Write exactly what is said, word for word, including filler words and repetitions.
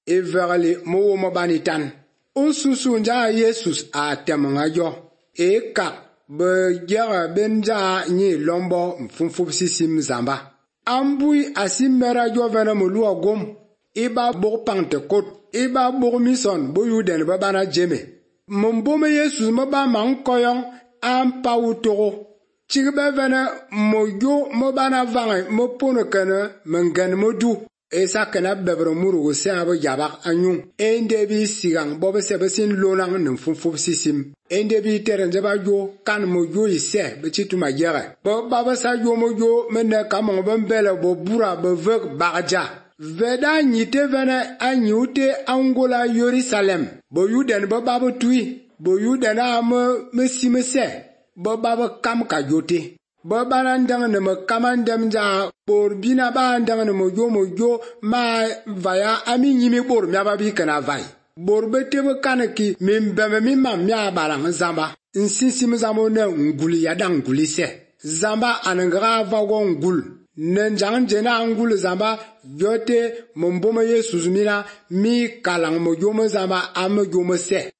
e verli mo wo mo banitan. O susu nja Jesus a temonga yo. E kak be gera benja ni lombo mfumfup sisim zamba. Ambui asimera jo vena mulu agom. Iba bok pante kot. Iba bok mison bo yuden babana jeme. Mbome Jesus mba man koyong am pa utoro. Chigbe vena mojo mobana vange mo pono kana mengan modu. Esa kana bebre muru se abo yabak anyung. Ende bi sigang bobe sebesin lonang nfumfup sisim. Ende bi terenje ba jo kan mojo ise be chituma yere. Bo baba sa jo mojo mena kamon bembele bo bura bo vek bagaja. Veda nyite vena anyute angola Yerusalem. Bo yuden bo babo tui. Bo yuden am mesimese. Bo babo kam kajote. Bo barandang ne me kamandem ja por bina bandang ne mojo mojo ma vaya ami nyimi bor mya babi kana vai. Bor bete be kanaki mimbeme mimma mya balang zamba. Insisi mzamo ne nguli yadang nguli se. Zamba anangra vago ngul. Nenjang jena ngul zamba yote momboma Yesu mina mi kalang mojo mo zamba am mojo mo se.